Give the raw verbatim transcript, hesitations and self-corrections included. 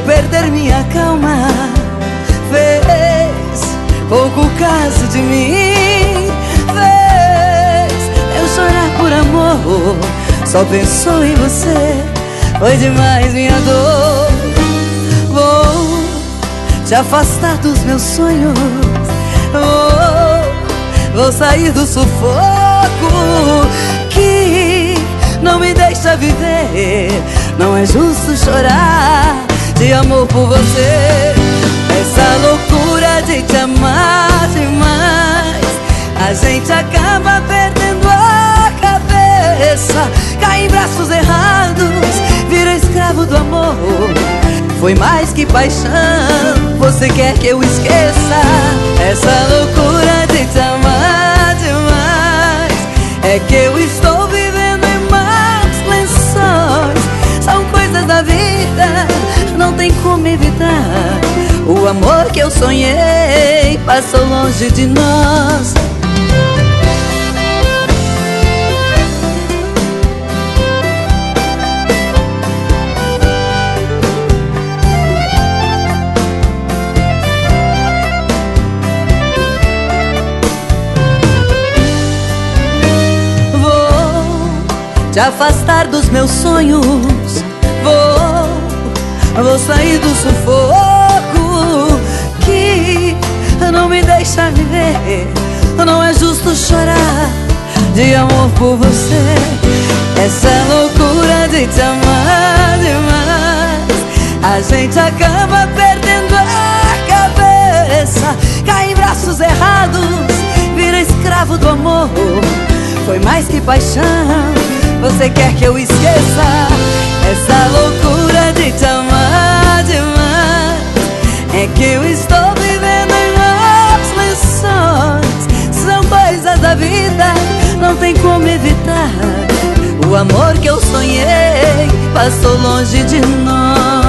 perder minha calma. Fez pouco caso de mim. Fez eu chorar por amor. Só pensou em você. Foi demais minha dor. Vou te afastar dos meus sonhos. Vou, vou sair do sufoco que não me deixa viver. Não é justo chorar de amor por você. Essa loucura de te amar demais, a gente acaba perdendo a cabeça. Cai em braços errados, vira escravo do amor. Foi mais que paixão, você quer que eu esqueça. Essa loucura de te amar demais é que eu estou vivendo em maus lençóis. São coisas da vida, não tem como evitar. O amor que eu sonhei passou longe de nós. Te afastar dos meus sonhos. Vou, vou sair do sufoco que não me deixa viver. Não é justo chorar de amor por você. Essa loucura de te amar demais, a gente acaba perdendo a cabeça. Cai em braços errados, vira escravo do amor. Foi mais que paixão, você quer que eu esqueça. Essa loucura de te amar demais é que eu estou vivendo em maus lençóis. São coisas da vida, não tem como evitar. O amor que eu sonhei passou longe de nós.